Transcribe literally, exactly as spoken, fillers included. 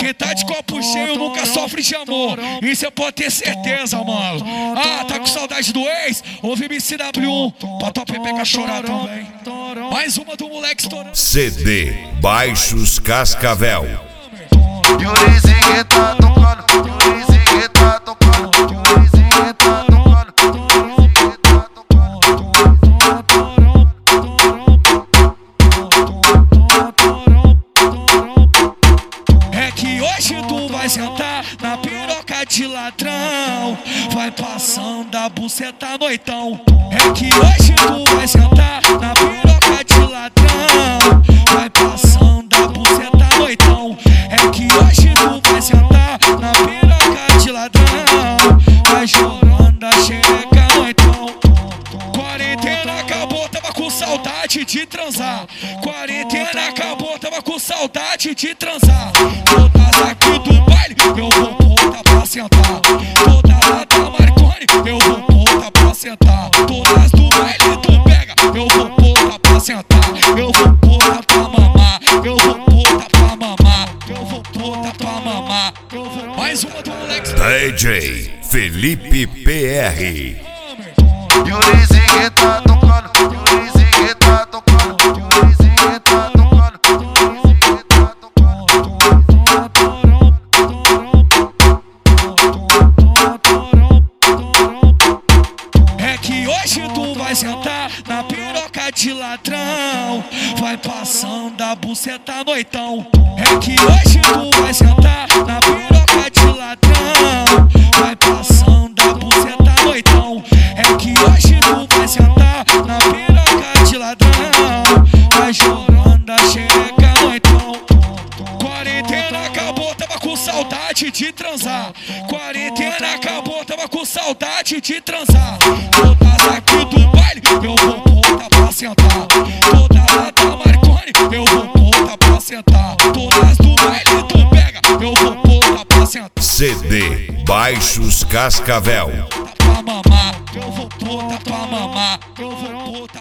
Quem tá de copo cheio nunca sofre de amor. Isso eu pode ter certeza, mano. Ah, tá com saudade do ex? Ouve M C W um pra tua pepeca chorar também. Mais uma do moleque estourando. C D Baixos Cascavel. Yurizinho tá tocando, Yurizinho tá tocando, Yurizinho tá tocando, Yurizinho tá tocando. É que hoje tu vai sentar na piroca de ladrão, vai passando a buceta noitão. É que hoje tu vai sentar na piroca de ladrão, vai passando a buceta noitão. É que hoje tu vai sentar na piroca de ladrão, vai jogando a xereca noitão. Quarentena acabou, tava com saudade de transar. Quarentena acabou, tava com saudade de transar. Todas aqui do baile, eu vou puta pra sentar. Todas lá da Marconi, eu vou puta pra sentar. Todas do baile tu pega, eu vou puta pra sentar. Eu vou puta pra mamar, eu vou puta pra mamar, eu vou puta pra mamar. Mais uma do moleque. D J Felipe P R. Yurizinho tá tocando, Yurizinho tá tocando, Yurizinho tá tocando, Yurizinho tá tocando. É que hoje tu vai sentar na piroca de ladrão, vai passando a buceta noitão. É que hoje tu vai sentar na piroca de ladrão, vai passando a buceta noitão. É que hoje tu vai sentar na piroca de ladrão, vai jogando a xereca noitão. Quarentena acabou, tava com saudade de transar. Quarentena acabou, tava com saudade de transar. Todas aqui do baile, eu vou puta pra sentar. Todas lá da Marconi, eu vou puta pra sentar. Todas do baile tu pega, eu vou puta pra sentar. C D Baixos Cascavel. Pra mamar, eu vou puta pra mamar, eu vou puta